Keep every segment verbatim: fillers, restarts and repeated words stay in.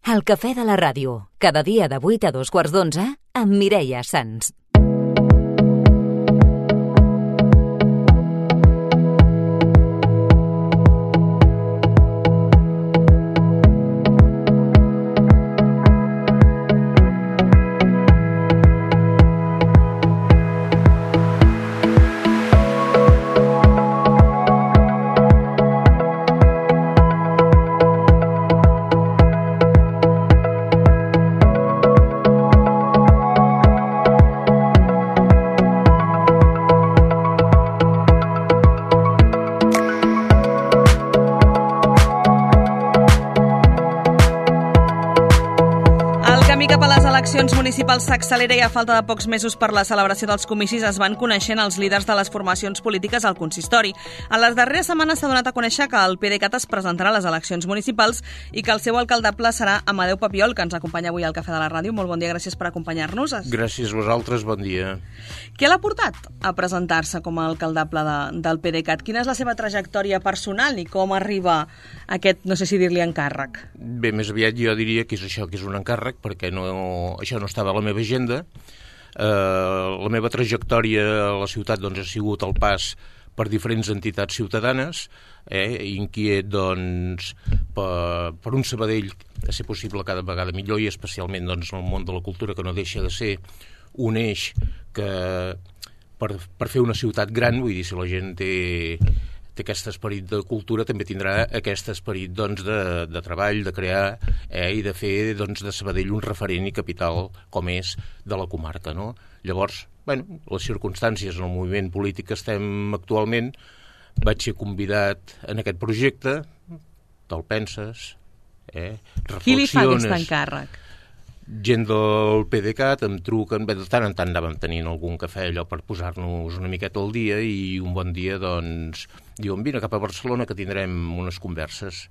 El cafè de la ràdio, cada dia de vuit a dos quarts d'onze, amb Mireia Sans. Municipal s'accelera i a falta de pocs mesos per la celebració dels comicis es van coneixent els líders de les formacions polítiques al consistori. A les darreres setmanes s'ha donat a conèixer que el PDeCAT es presentarà a les eleccions municipals i que el seu alcaldable serà Amadeu Papiol, que ens acompanya avui al Cafè de la Ràdio. Molt bon dia, gràcies per acompanyar-nos. Gràcies a vosaltres, bon dia. Què l'ha portat a presentar-se com a alcaldable de, del PDeCAT? Quina és la seva trajectòria personal i com arriba aquest, no sé si dir-li encàrrec? Bé, més aviat jo diria que és això, que és un encàrrec, perquè no, això no estava a la meva agenda. Uh, la meva trajectòria a la ciutat doncs, ha sigut el pas per diferents entitats ciutadanes, eh, inquiet doncs, per, per un Sabadell a ser possible cada vegada millor i especialment doncs, en el món de la cultura, que no deixa de ser un eix que per, per fer una ciutat gran, vull dir, si la gent té... té aquest esperit de cultura, també tindrà aquest esperit doncs, de, de treball, de crear eh, i de fer doncs, de Sabadell un referent i capital com és de la comarca. No? Llavors, bueno, les circumstàncies en el moviment polític que estem actualment, vaig ser convidat en aquest projecte, te'l penses, eh? reflexiones... Qui li fa aquest encàrrec? Gent del PDeCAT em truquen, bé, de tant en tant anàvem tenint algun cafè allò per posar-nos una miqueta al dia i un bon dia doncs diuen vine cap a Barcelona que tindrem unes converses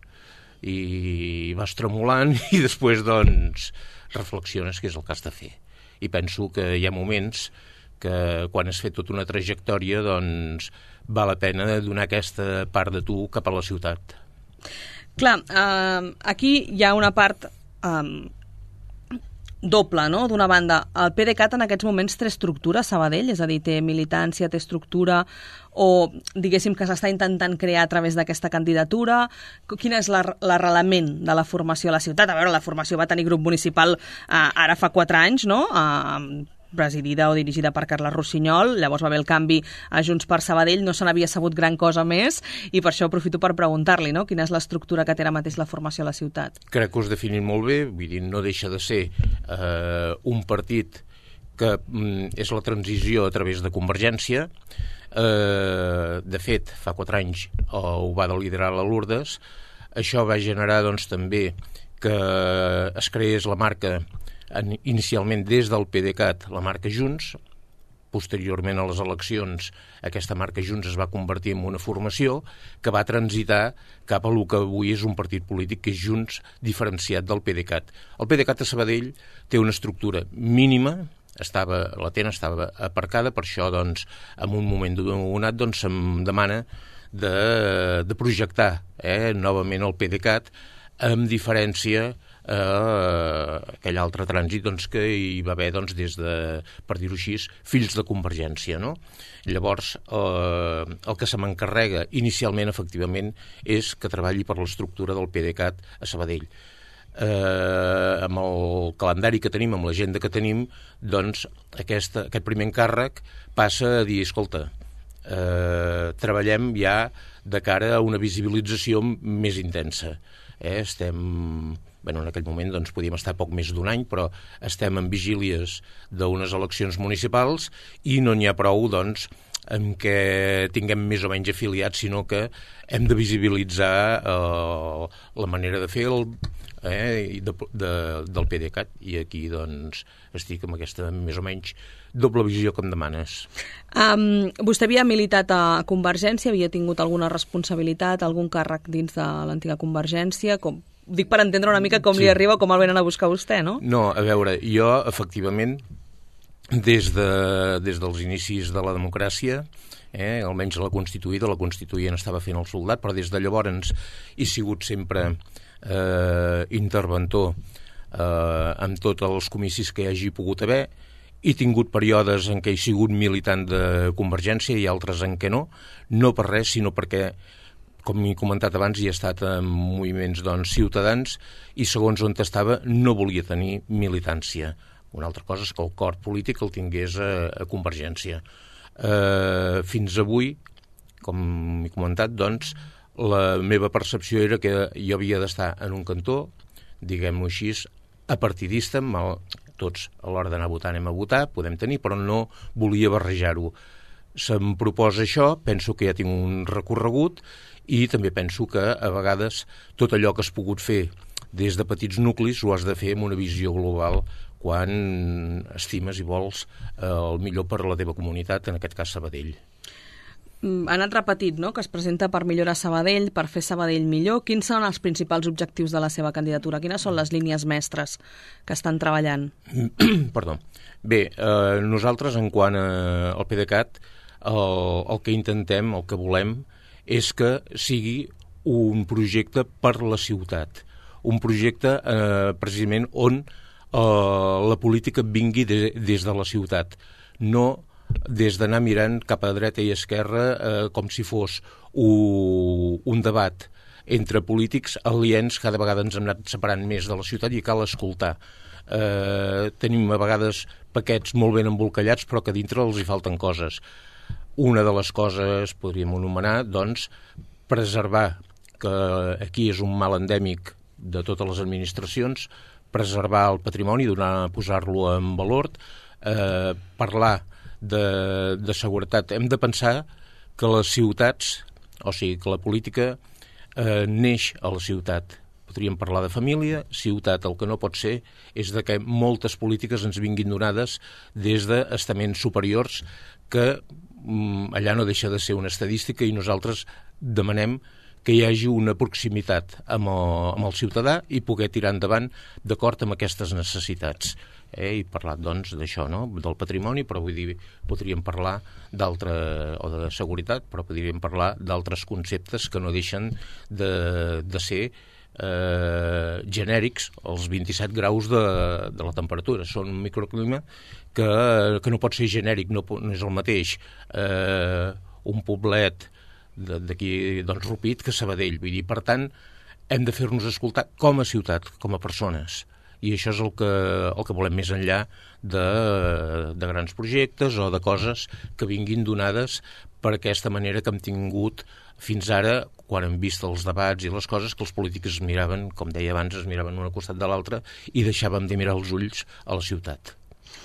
i vas tremolant i després doncs reflexiones què és el que has de fer i penso que hi ha moments que quan has fet tota una trajectòria doncs val la pena donar aquesta part de tu cap a la ciutat. Clar, eh, aquí hi ha una part... Eh, doble, no? D'una banda, el PDeCAT en aquests moments té estructura a Sabadell, és a dir, té militància, té estructura, o diguéssim que s'està intentant crear a través d'aquesta candidatura. Quin és l'arrelament de la formació a la ciutat? A veure, la formació va tenir grup municipal eh, ara fa quatre anys, no?, eh, presidida o dirigida per Carles Rossinyol, llavors va haver el canvi a Junts per Sabadell, no se n'havia sabut gran cosa més i per això aprofito per preguntar-li, no?, quina és l'estructura que té ara mateix la formació a la ciutat. Crec que us definim molt bé, vull dir, no deixa de ser eh, un partit que mm, és la transició a través de Convergència. Eh, de fet, fa quatre anys eh, ho va de liderar la Lourdes. Això va generar doncs, també que es creés la marca inicialment des del PDeCAT, la marca Junts. Posteriorment a les eleccions aquesta marca Junts es va convertir en una formació que va transitar cap a el que avui és un partit polític que és Junts diferenciat del PDeCAT. El PDeCAT a Sabadell té una estructura mínima, estava, la tena estava aparcada, per això doncs, en un moment donat doncs, se'm demana de, de projectar eh, novament el PDeCAT amb diferència a eh, aquell altre trànsit doncs, que hi va haver doncs, des de, per dir-ho així, fills de Convergència. No? Llavors, eh, el que se m'encarrega inicialment, efectivament, és que treballi per l'estructura del PDeCAT a Sabadell. Eh, amb el calendari que tenim, amb l'agenda que tenim, doncs aquesta, aquest primer encàrrec passa a dir, escolta, eh, treballem ja de cara a una visibilització més intensa. Eh, estem... Bueno, en aquell moment doncs, podíem estar poc més d'un any, però estem en vigílies d'unes eleccions municipals i no n'hi ha prou doncs, en què tinguem més o menys afiliats, sinó que hem de visibilitzar eh, la manera de fer el, eh, de, de, del PDeCAT. I aquí doncs, estic amb aquesta més o menys doble visió que em demanes. Um, vostè havia militat a Convergència, havia tingut alguna responsabilitat, algun càrrec dins de l'antiga Convergència, com... Dic per entendre una mica com sí. Li arriba o com el venen a buscar vostè, no? No, a veure, jo, efectivament, des, de, des dels inicis de la democràcia, eh, almenys la Constituïda, la Constituent estava fent el soldat, però des de llavors he sigut sempre eh, interventor eh, amb tots els comicis que hi hagi pogut haver. He tingut períodes en què he sigut militant de Convergència i altres en què no, no per res, sinó perquè, com he comentat abans, hi he estat en moviments doncs, ciutadans i segons on estava no volia tenir militància. Una altra cosa és que el cor polític el tingués a, a Convergència. Eh, fins avui, com he comentat, doncs, la meva percepció era que jo havia d'estar en un cantó, diguem-ho així, apartidista, mal, tots a l'hora d'anar a votar anem a votar, podem tenir, però no volia barrejar-ho. Se'm proposa això, penso que ja tinc un recorregut i també penso que a vegades tot allò que has pogut fer des de petits nuclis ho has de fer amb una visió global quan estimes i vols el millor per a la teva comunitat, en aquest cas Sabadell. Ha anat repetit, no?, que es presenta per millorar Sabadell, per fer Sabadell millor. Quins són els principals objectius de la seva candidatura? Quines són les línies mestres que estan treballant? Perdó. Bé, eh, nosaltres, en quant a, al PDeCAT, el, el que intentem, el que volem, és que sigui un projecte per la ciutat. Un projecte, eh, precisament, on eh, la política vingui de, des de la ciutat. No des d'anar mirant cap a dreta i esquerra eh, com si fos un, un debat entre polítics aliens. Cada vegada ens hem anat separant més de la ciutat i cal escoltar. Eh, tenim a vegades paquets molt ben embolcallats però que dintre els hi falten coses. Una de les coses, podríem anomenar, doncs, preservar, que aquí és un mal endèmic de totes les administracions, preservar el patrimoni, donar, posar-lo en valor, eh, parlar De, de seguretat. Hem de pensar que les ciutats, o sigui, que la política eh, neix a la ciutat. Podríem parlar de família, ciutat. El que no pot ser és de que moltes polítiques ens vinguin donades des d'estaments superiors que mm, allà no deixa de ser una estadística i nosaltres demanem que hi hagi una proximitat amb el, amb el ciutadà i poder tirar endavant d'acord amb aquestes necessitats. Eh, he parlat, doncs, d'això, no?, del patrimoni, però vull dir, podríem parlar d'altre, o de seguretat, però podríem parlar d'altres conceptes que no deixen de, de ser eh, genèrics, els vint-i-set graus de, de la temperatura. Són un microclima que, que no pot ser genèric, no, no és el mateix eh, un poblet d'aquí, doncs, Rupit, que Sabadell. Vull dir, per tant, hem de fer-nos escoltar com a ciutat, com a persones. I això és el que, el que volem més enllà de, de grans projectes o de coses que vinguin donades per aquesta manera que hem tingut fins ara, quan hem vist els debats i les coses, que els polítics es miraven, com deia abans, es miraven un al costat de l'altre i deixàvem de mirar els ulls a la ciutat.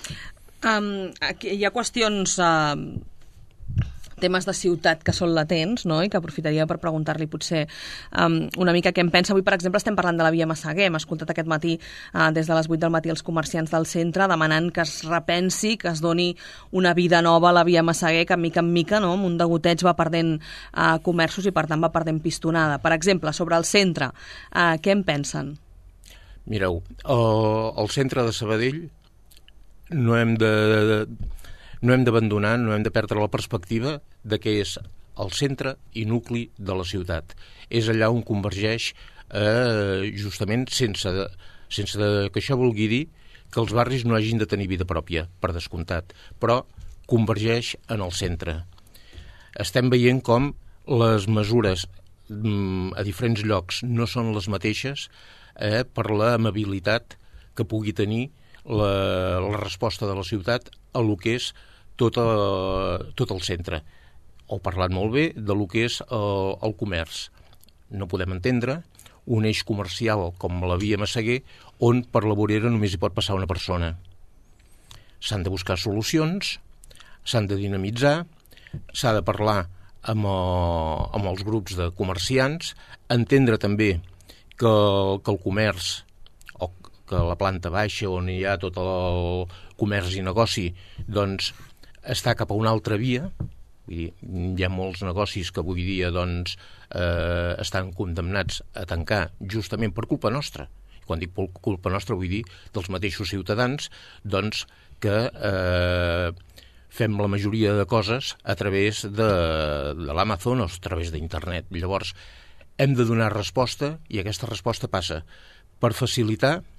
Um, aquí hi ha qüestions... Uh... temes de ciutat que són latents, no?, i que aprofitaria per preguntar-li potser um, una mica què en pensa. Avui, per exemple, estem parlant de la via Massaguer. Hem escoltat aquest matí, uh, des de les vuit del matí, els comerciants del centre demanant que es repensi, que es doni una vida nova a la via Massaguer, que mica en mica, no?, amb un degoteig va perdent uh, comerços i, per tant, va perdent pistonada. Per exemple, sobre el centre, uh, què en pensen? Mireu, el, el centre de Sabadell no hem de... de No hem d'abandonar, no hem de perdre la perspectiva de què és el centre i nucli de la ciutat. És allà on convergeix eh, justament sense, de, sense de, que això vulgui dir que els barris no hagin de tenir vida pròpia, per descomptat, però convergeix en el centre. Estem veient com les mesures mm, a diferents llocs no són les mateixes eh, per l'amabilitat que pugui tenir la, la resposta de la ciutat a lo que és tot, a, tot el centre. Heu parlat molt bé de lo que és el, el comerç. No podem entendre un eix comercial com la via Massaguer on per la vorera només hi pot passar una persona. S'han de buscar solucions, s'han de dinamitzar, s'ha de parlar amb, el, amb els grups de comerciants, entendre també que, que el comerç o que la planta baixa on hi ha tot el comerç i negoci doncs està cap a una altra via. Vull dir, hi ha molts negocis que avui dia doncs, eh, estan condemnats a tancar justament per culpa nostra. Quan dic per culpa nostra vull dir dels mateixos ciutadans doncs, que eh, fem la majoria de coses a través de, de l'Amazon o a través d'internet. Llavors, hem de donar resposta i aquesta resposta passa per facilitar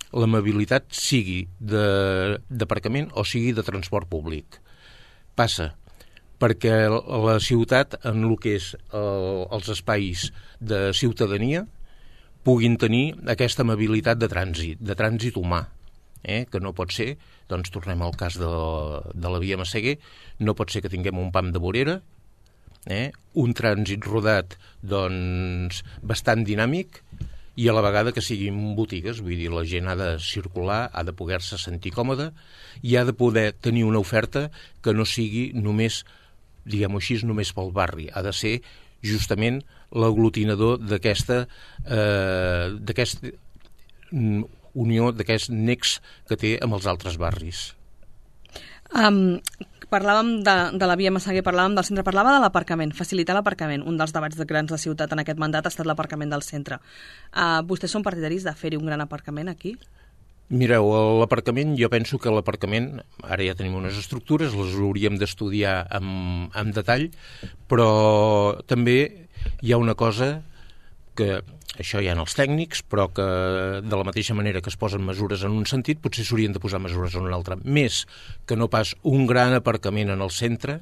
la mobilitat sigui d'aparcament o sigui de transport públic. Passa perquè la ciutat, en el que és el, els espais de ciutadania, puguin tenir aquesta mobilitat de trànsit, de trànsit humà, eh? que no pot ser, doncs tornem al cas de, de la via Massaguer, no pot ser que tinguem un pam de vorera, eh? un trànsit rodat doncs, bastant dinàmic, i a la vegada que siguin botigues, vull dir, la gent ha de circular, ha de poder-se sentir còmode i ha de poder tenir una oferta que no sigui només, diguem-ho així, només pel barri. Ha de ser justament l'aglutinador d'aquesta eh, d'aquest unió, d'aquest nex que té amb els altres barris. Um, parlàvem de, de la via Massaguer, parlàvem del centre, parlava de l'aparcament, facilitar l'aparcament. Un dels debats de grans de ciutat en aquest mandat ha estat l'aparcament del centre. Uh, vostès són partidaris de fer-hi un gran aparcament aquí? Mireu, l'aparcament, jo penso que l'aparcament, ara ja tenim unes estructures, les hauríem d'estudiar amb, amb detall, però també hi ha una cosa que, això hi ha en els tècnics, però que de la mateixa manera que es posen mesures en un sentit, potser s'haurien de posar mesures en un altre. Més que no pas un gran aparcament en el centre,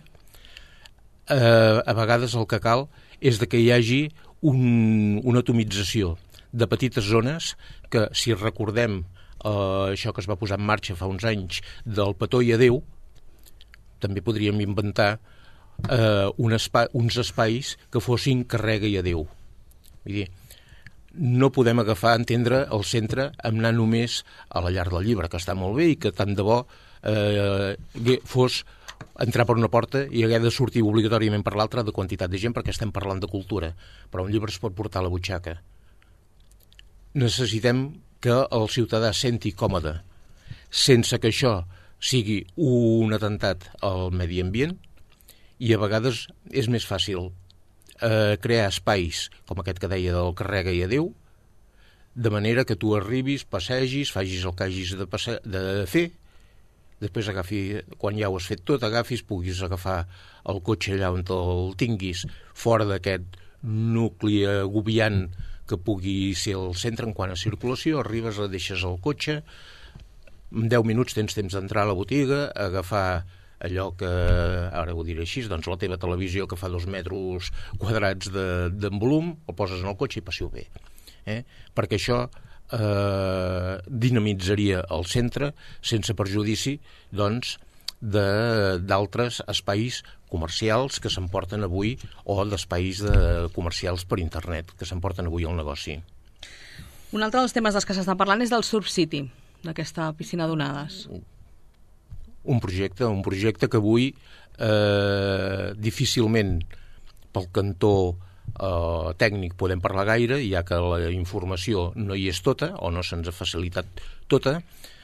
eh, a vegades el que cal és de que hi hagi un, una atomització de petites zones que, si recordem Uh, això que es va posar en marxa fa uns anys del petó i adeu, també podríem inventar uh, un espai, uns espais que fossin carrega i adeu. Vull dir, no podem agafar, entendre el centre amb anar només a la llar del llibre, que està molt bé i que tant de bo uh, fos entrar per una porta i haver de sortir obligatòriament per l'altra de quantitat de gent, perquè estem parlant de cultura, però un llibre es pot portar a la butxaca. Necessitem que el ciutadà senti còmode, sense que això sigui un atemptat al medi ambient, i a vegades és més fàcil eh, crear espais, com aquest que deia del carrega i adeu, de manera que tu arribis, passegis, facis el que hagis de, passe de fer, després agafi, quan ja ho has fet tot, agafis, puguis agafar el cotxe allà on el tinguis, fora d'aquest nucli agobiant que pugui ser el centre en quant a circulació, arribes, la deixes al cotxe, en deu minuts tens temps d'entrar a la botiga, agafar allò que, ara ho diré així, doncs la teva televisió que fa dos metres quadrats de, de volum, el poses en el cotxe i passi-ho bé. Eh? Perquè això eh, dinamitzaria el centre sense perjudici, doncs, d'altres espais comercials que s'emporten avui, o d'espais de comercials per internet que s'emporten avui al negoci. Un altre dels temes dels que s'està parlant és del Surf City, d'aquesta piscina d'onades. Un projecte, un projecte que avui eh, difícilment pel cantó eh, tècnic podem parlar gaire, ja que la informació no hi és tota, o no se'ns ha facilitat tota.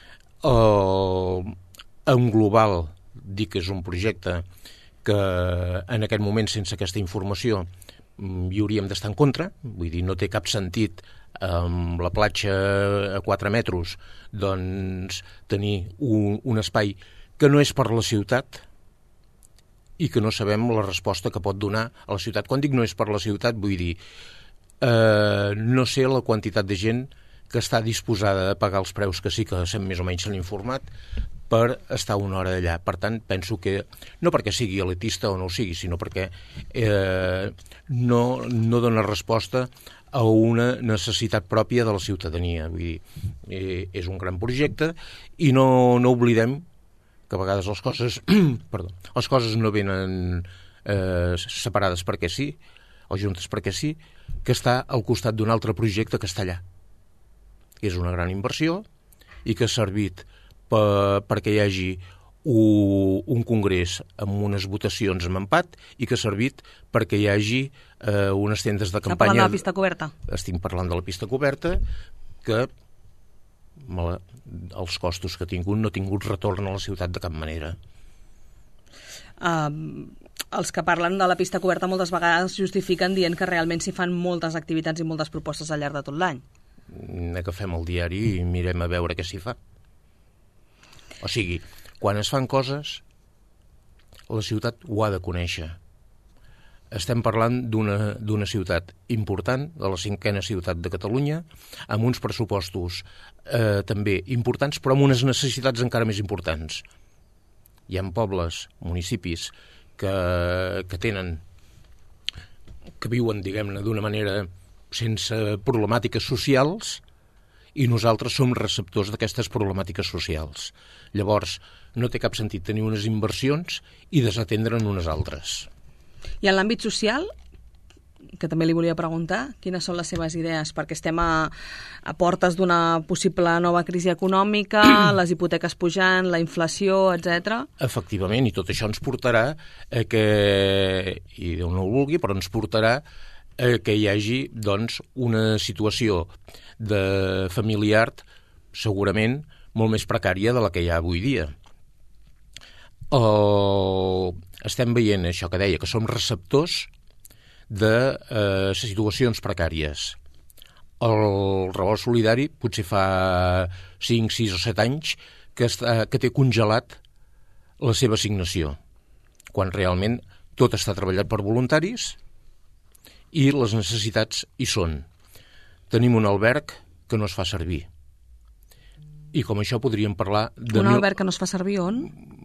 Eh, en global, dic que és un projecte que en aquest moment, sense aquesta informació, hi hauríem d'estar en contra. Vull dir, no té cap sentit amb la platja a quatre metres doncs tenir un, un espai que no és per la ciutat i que no sabem la resposta que pot donar a la ciutat. Quan dic no és per la ciutat, vull dir eh, no sé la quantitat de gent que està disposada a pagar els preus que sí que més o menys s'han informat per estar una hora allà. Per tant, penso que, no perquè sigui elitista o no ho sigui, sinó perquè eh, no, no dona resposta a una necessitat pròpia de la ciutadania. Vull dir, eh, és un gran projecte i no, no oblidem que a vegades les coses, perdó, les coses no venen eh, separades perquè sí, o juntes perquè sí, que està al costat d'un altre projecte que està allà. És una gran inversió i que ha servit per, perquè hi hagi un, un congrés amb unes votacions amb empat i que ha servit perquè hi hagi eh, unes tendes de campanya... Està parlant de la pista coberta? Estic parlant de la pista coberta, que la, els costos que ha tingut no ha tingut retorn a la ciutat de cap manera. Uh, els que parlen de la pista coberta moltes vegades justifiquen dient que realment s'hi fan moltes activitats i moltes propostes al llarg de tot l'any. Agafem el diari i mirem a veure què s'hi fa. O sigui, quan es fan coses, la ciutat ho ha de conèixer. estem parlant d'una d'una ciutat important, de la cinquena ciutat de Catalunya, amb uns pressupostos eh, també importants, però amb unes necessitats encara més importants. Hi ha pobles, municipis, que, que tenen, que viuen, diguem-ne, d'una manera sense problemàtiques socials, i nosaltres som receptors d'aquestes problemàtiques socials. Llavors, no té cap sentit tenir unes inversions i desatendre'n unes altres. I en l'àmbit social, que també li volia preguntar, quines són les seves idees? Perquè estem a, a portes d'una possible nova crisi econòmica, les hipoteques pujant, la inflació, etcètera. Efectivament, i tot això ens portarà a que, i Déu no ho vulgui, però ens portarà a que hi hagi, doncs, una situació de familiar segurament molt més precària de la que hi ha avui dia. O estem veient això que deia, que som receptors de eh, situacions precàries. El Revolt Solidari potser fa cinc, sis o set anys que, està, que té congelat la seva assignació, quan realment tot està treballat per voluntaris i les necessitats hi són. Tenim un alberg que no es fa servir. I com això podríem parlar... De un mil... alberg que no es fa servir on?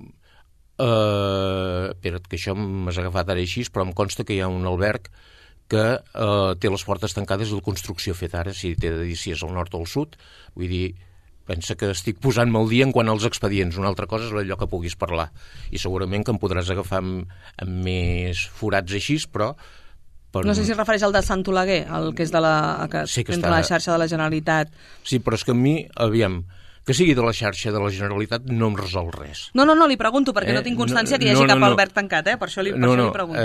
Uh, espera't, que això m'has agafat ara així, però em consta que hi ha un alberg que uh, té les portes tancades i la construcció feta ara, si t'he de dir si és al nord o al sud. Vull dir, pensa que estic posant-me al dia en quant als expedients. Una altra cosa és allò que puguis parlar. I segurament que em podràs agafar amb, amb més forats així, però... Per... No sé si es refereix al de Sant Oleguer, el que és de la, que, sí que entre està... la xarxa de la Generalitat. Sí, però és que a mi, aviam, que sigui de la xarxa de la Generalitat no em resol res. No, no, no, li pregunto, perquè eh, no tinc constància no, que hi hagi no, no, cap alberg tancat, eh? Per això li, per no, això no, li pregunto.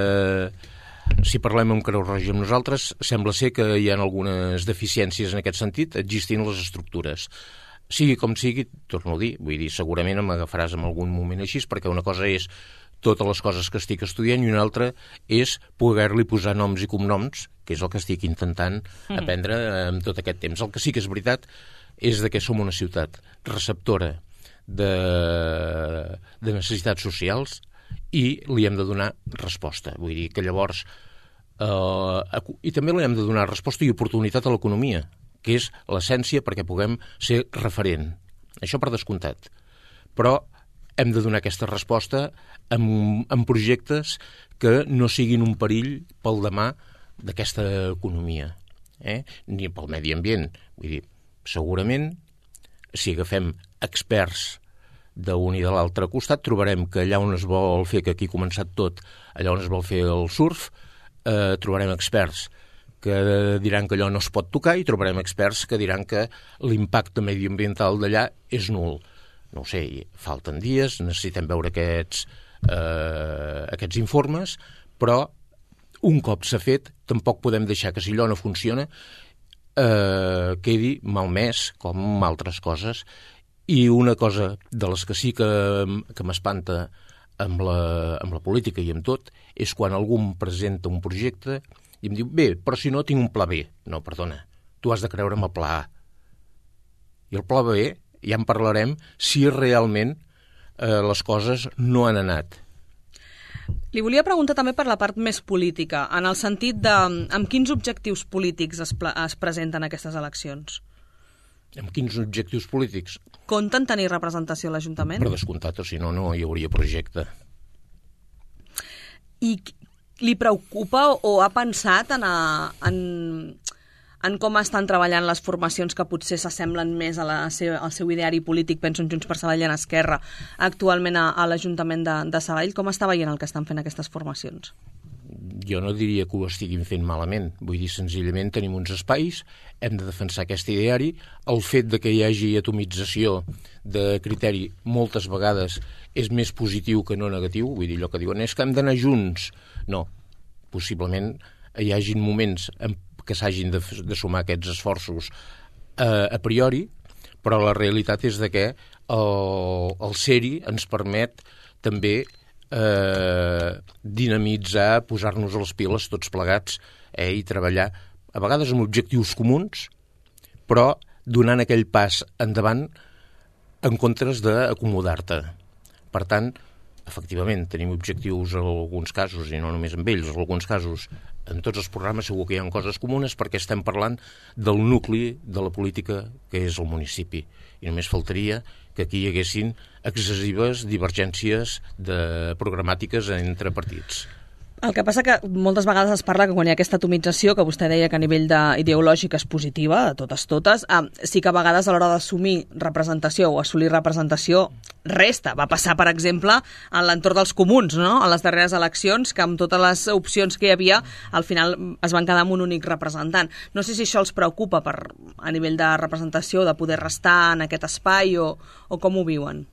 Eh, si parlem amb Creu Roja amb nosaltres, sembla ser que hi ha algunes deficiències en aquest sentit, existint les estructures. Sigui com sigui, torno a dir, vull dir, segurament m'agafaràs en algun moment així, perquè una cosa és totes les coses que estic estudiant i una altra és poder-li posar noms i cognoms, que és el que estic intentant mm. aprendre en tot aquest temps. El que sí que és veritat és de que som una ciutat receptora de, de necessitats socials i li hem de donar resposta. Vull dir que llavors... Eh, I també li hem de donar resposta i oportunitat a l'economia, que és l'essència perquè puguem ser referent. Això per descomptat. Però hem de donar aquesta resposta amb, amb projectes que no siguin un perill pel demà d'aquesta economia, eh? Ni pel medi ambient. Vull dir, segurament, si agafem experts d'un i de l'altre costat, trobarem que allà on es vol fer, que aquí ha començat tot, allà on es vol fer el surf, eh, trobarem experts que diran que allò no es pot tocar i trobarem experts que diran que l'impacte mediambiental d'allà és nul. No ho sé, falten dies, necessitem veure aquests, eh, aquests informes, però un cop s'ha fet, tampoc podem deixar que si allò no funciona eh, quedi malmès com altres coses. I una cosa de les que sí que, que m'espanta amb la, amb la política i amb tot és quan algú em presenta un projecte i em diu, bé, però si no tinc un pla B. No, perdona, tu has de creure en el pla A. I el pla B ja en parlarem si realment eh, les coses no han anat. Li volia preguntar també per la part més política, en el sentit de amb quins objectius polítics es, es presenten aquestes eleccions? Amb quins objectius polítics? Compten tenir representació a l'Ajuntament? Per descomptat, o si no, no hi hauria projecte. I li preocupa o ha pensat en, a, en, en com estan treballant les formacions que potser s'assemblen més a la seu, al seu ideari polític, penso en Junts per Sabadell i en Esquerra, actualment a, a l'Ajuntament de, de Sabadell? Com està veient el que estan fent aquestes formacions? Jo no diria que ho estiguin fent malament. Vull dir, senzillament tenim uns espais, hem de defensar aquest ideari. El fet de que hi hagi atomització de criteri moltes vegades és més positiu que no negatiu. Vull dir, allò que diuen és que hem d'anar junts. No, possiblement hi hagin moments en que s'hagin de, de sumar aquests esforços eh, a priori, però la realitat és de que el, el ser-hi ens permet també eh, dinamitzar, posar-nos a les piles tots plegats eh, i treballar, a vegades amb objectius comuns, però donant aquell pas endavant en comptes d'acomodar-te. Per tant, efectivament, tenim objectius en alguns casos, i no només amb ells, en alguns casos, en tots els programes segur que hi ha coses comunes perquè estem parlant del nucli de la política que és el municipi. I només faltaria que aquí hi haguessin excessives divergències de programàtiques entre partits. El que passa que moltes vegades es parla que quan hi ha aquesta atomització, que vostè deia que a nivell ideològic és positiva, de totes totes, eh, sí que a vegades a l'hora d'assumir representació o assolir representació resta. Va passar, per exemple, en l'entorn dels comuns, no? En les darreres eleccions, que amb totes les opcions que hi havia, al final es van quedar amb un únic representant. No sé si això els preocupa per, a nivell de representació, de poder restar en aquest espai, o, o com ho viuen?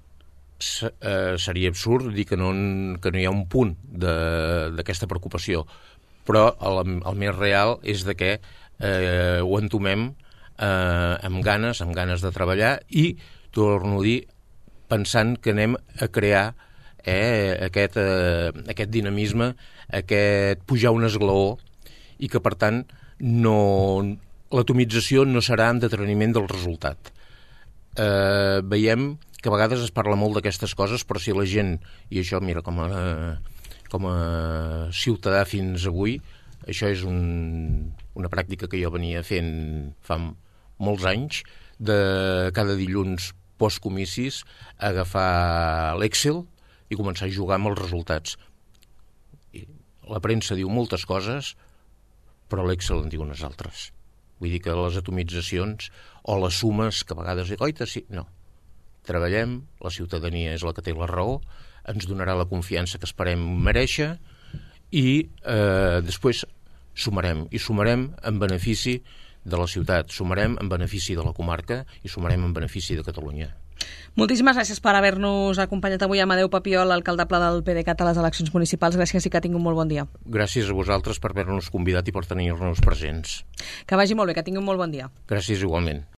Seria absurd dir que no, que no hi ha un punt d'aquesta preocupació, però el, el més real és de que eh, ho entomem eh, amb ganes, amb ganes de treballar i, torno a dir, pensant que anem a crear eh, aquest, eh, aquest dinamisme, aquest pujar un esglaó i que, per tant, no, l'atomització no serà en deteniment del resultat. Eh, veiem que a vegades es parla molt d'aquestes coses, però si la gent, i això, mira, com a, com a ciutadà fins avui, això és un, una pràctica que jo venia fent fa molts anys, de cada dilluns postcomicis agafar l'Excel i començar a jugar amb els resultats. I la premsa diu moltes coses, però l'Excel en diu unes altres. Vull dir que les atomitzacions o les sumes, que a vegades dic, oita, sí, no. Treballem, la ciutadania és la que té la raó, ens donarà la confiança que esperem merèixer i eh, després sumarem, i sumarem en benefici de la ciutat, sumarem en benefici de la comarca i sumarem en benefici de Catalunya. Moltíssimes gràcies per haver-nos acompanyat avui. Amadeu Papiol, alcaldable del PDeCAT a les eleccions municipals. Gràcies i que tingui un molt bon dia. Gràcies a vosaltres per haver-nos convidat i per tenir-nos presents. Que vagi molt bé, que tingui un molt bon dia. Gràcies igualment.